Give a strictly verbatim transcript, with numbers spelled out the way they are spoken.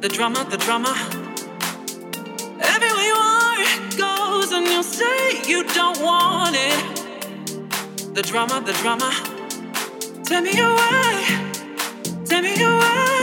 The drama, the drama. Everywhere you are, it goes, and you'll say you don't want it. The drama, the drama. Tell me your why. Tell me your why.